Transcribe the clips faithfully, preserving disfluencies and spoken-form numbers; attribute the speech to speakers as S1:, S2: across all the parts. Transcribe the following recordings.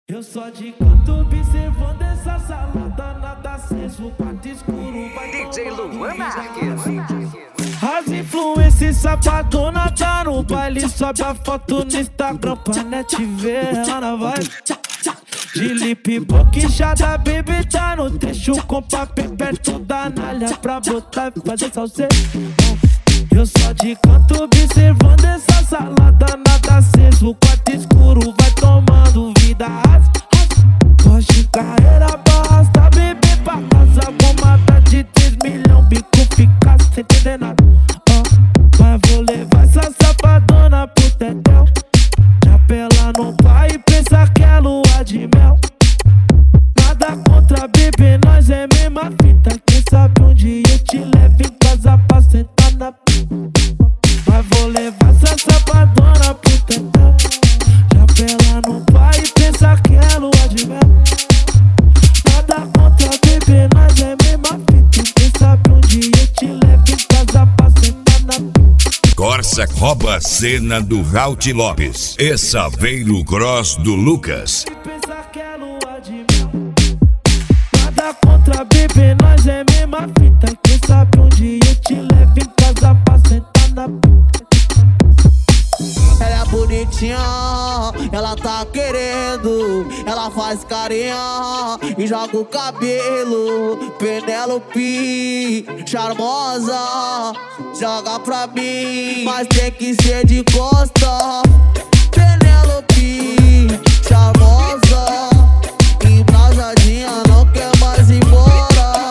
S1: Eu só de canto observando essa salada, nada aceso, o quarto escuro vai
S2: D J Luan Marques.
S1: As influências sapadona tá no baile, sobe a foto no Instagram pra net ver ela na vibe. De lip boquinchada, baby tá no trecho com papo perto da nalha pra botar e fazer salseiro. Eu só de canto observando essa salada, nada aceso, o quarto escuro vai tomando vida. Hoje carreira basta, bebê pra casa com mata de três milhões, bico fica sem entender nada. Oh, mas vou levar essa safadona pro tetel. Chapela no pai e pensa que é lua de mel. Nada contra bebê, nós é mesma fita. Quem sabe um dia eu te levo em casa pra sentar na pista. Mas vou levar essa safadona pro tetel. Chapela no pai e pensa que é lua de mel. Nada contra bebê, nós é mesma fita. Quem sabe um dia eu te levo em casa pra sentar na pista.
S3: Corsa rouba a cena do Rault Lopes e Saveiro Cross do Lucas.
S1: Pensa que é lua de mel. Nada contra bebê, nós é mesma fita. Quem sabe um dia eu te levo em casa pra sentar na pista.
S4: Ela é bonitinha, ela tá querendo. Ela faz carinha e joga o cabelo. Penélope, charmosa, joga pra mim, mas tem que ser de costa. Penélope, charmosa, embrasadinha, não quer mais ir embora.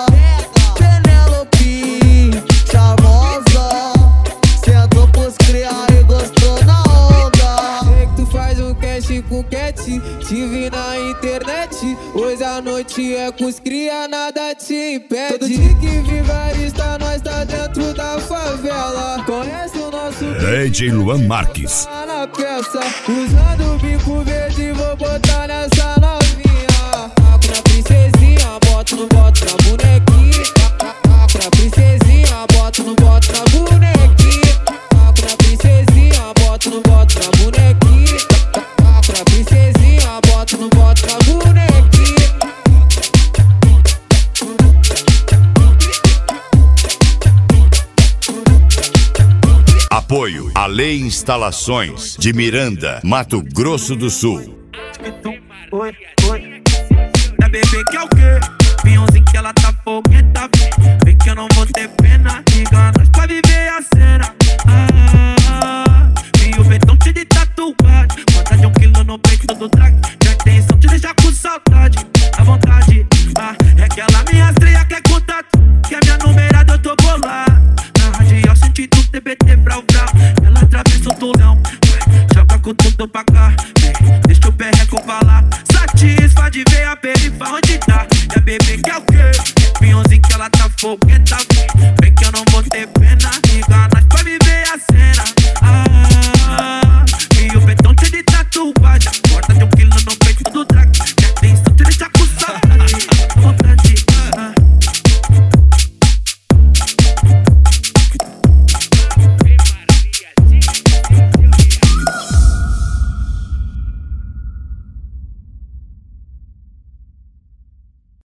S4: Penélope, charmosa, sentou pros criar e gostou na onda.
S5: Sei que tu faz um cash com cat, te vi na internet. Hoje a noite é com os cria, nada te impede. Todo dia que vigarista, nós tá dentro da favela. Conhece o nosso
S3: D J Luan Marques.
S5: tá na peça, usando o bico verde, vou botar nessa novinha. Taco na princesinha, boto no boto na bonequinha. Taco na princesinha, boto no boto na bonequinha. Taco na princesinha, boto no boto na bonequinha. Taco na princesinha, boto no boto na bonequinha.
S3: Apoio a Lei Instalações de Miranda, Mato Grosso do Sul.
S1: Oi, oi. Da bebê que é o quê? Pinhãozinho que ela tá fogueta. Vem que eu não vou ter pena. Liga nós pra viver a cena. Ah, e o betão cheio de tatuagem. Vontade de um quilo no peito do drag. Já intenção te deixar com saudade. À vontade. Ah, é aquela minha estreia que é contato. Que é minha numerada, eu tô bolado. Na radial senti do T B T brau brau. Ela atravessa o tulão. Joga com tudo pra cá. Deixa o perreco falar. Satisfa de ver a perifa onde tá. E a bebê que é o quê? Pinhãozinho que ela tá fogueta. Vem que eu não vou ter pena.